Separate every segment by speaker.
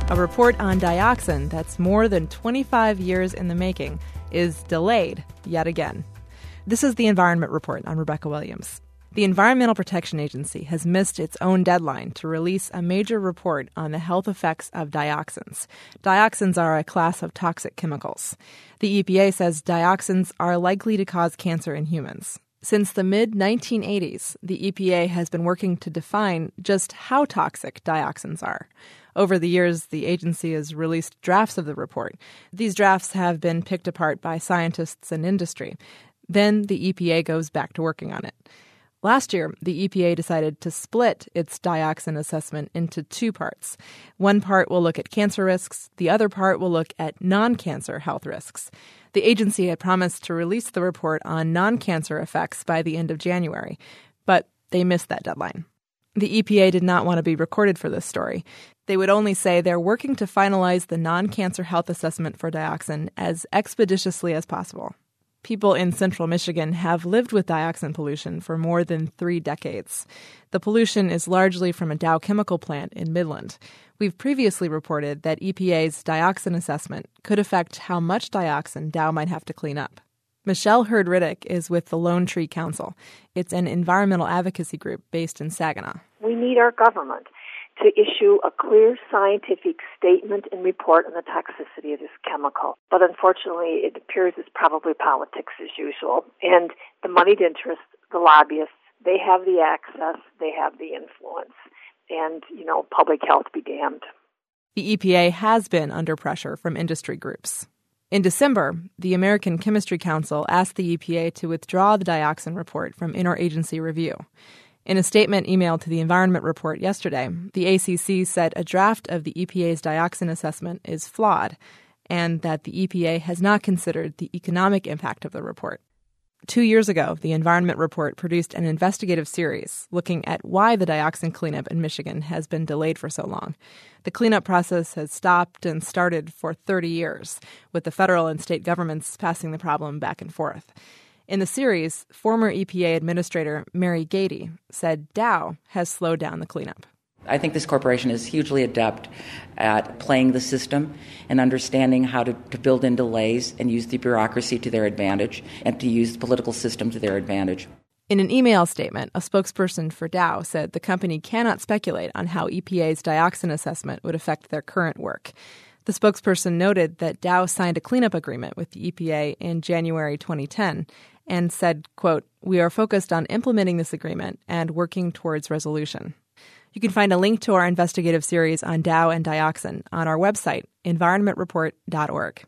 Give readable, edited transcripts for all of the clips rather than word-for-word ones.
Speaker 1: A report on dioxin that's more than 25 years in the making is delayed yet again. This is the Environment Report. I'm Rebecca Williams. The Environmental Protection Agency has missed its own deadline to release a major report on the health effects of dioxins. Dioxins are a class of toxic chemicals. The EPA says dioxins are likely to cause cancer in humans. Since the mid-1980s, the EPA has been working to define just how toxic dioxins are. Over the years, the agency has released drafts of the report. These drafts have been picked apart by scientists and industry. Then the EPA goes back to working on it. Last year, the EPA decided to split its dioxin assessment into two parts. One part will look at cancer risks. The other part will look at non-cancer health risks. The agency had promised to release the report on non-cancer effects by the end of January, but they missed that deadline. The EPA did not want to be recorded for this story. They would only say they're working to finalize the non-cancer health assessment for dioxin as expeditiously as possible. People in central Michigan have lived with dioxin pollution for more than 3 decades. The pollution is largely from a Dow chemical plant in Midland. We've previously reported that EPA's dioxin assessment could affect how much dioxin Dow might have to clean up. Michelle Hurd-Riddick is with the Lone Tree Council. It's an environmental advocacy group based in Saginaw.
Speaker 2: We need our government to issue a clear scientific statement and report on the toxicity of this chemical. But unfortunately, it appears it's probably politics as usual. And the moneyed interests, the lobbyists, they have the access, they have the influence. And, public health be damned.
Speaker 1: The EPA has been under pressure from industry groups. In December, the American Chemistry Council asked the EPA to withdraw the dioxin report from interagency review. In a statement emailed to the Environment Report yesterday, the ACC said a draft of the EPA's dioxin assessment is flawed and that the EPA has not considered the economic impact of the report. 2 years ago, the Environment Report produced an investigative series looking at why the dioxin cleanup in Michigan has been delayed for so long. The cleanup process has stopped and started for 30 years, with the federal and state governments passing the problem back and forth. In the series, former EPA Administrator Mary Gady said Dow has slowed down the cleanup.
Speaker 3: I think this corporation is hugely adept at playing the system and understanding how to build in delays and use the bureaucracy to their advantage and to use the political system to their advantage.
Speaker 1: In an email statement, a spokesperson for Dow said the company cannot speculate on how EPA's dioxin assessment would affect their current work. The spokesperson noted that Dow signed a cleanup agreement with the EPA in January 2010 and said, quote, "We are focused on implementing this agreement and working towards resolution." You can find a link to our investigative series on Dow and dioxin on our website, environmentreport.org.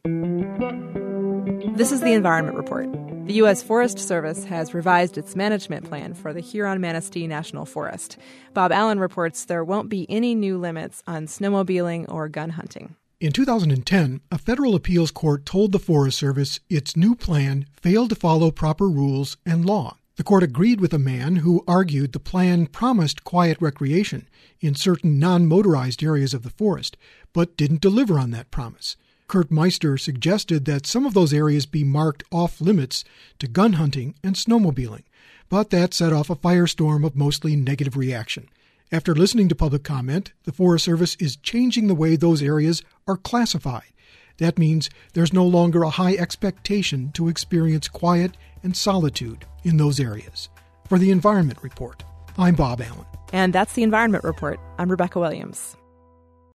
Speaker 1: This is the Environment Report. The U.S. Forest Service has revised its management plan for the Huron-Manistee National Forest. Bob Allen reports there won't be any new limits on snowmobiling or gun hunting.
Speaker 4: In 2010, a federal appeals court told the Forest Service its new plan failed to follow proper rules and law. The court agreed with a man who argued the plan promised quiet recreation in certain non-motorized areas of the forest, but didn't deliver on that promise. Kurt Meister suggested that some of those areas be marked off-limits to gun hunting and snowmobiling, but that set off a firestorm of mostly negative reaction. After listening to public comment, the Forest Service is changing the way those areas are classified. That means there's no longer a high expectation to experience quiet and solitude in those areas. For the Environment Report, I'm Bob Allen.
Speaker 1: And that's the Environment Report. I'm Rebecca Williams.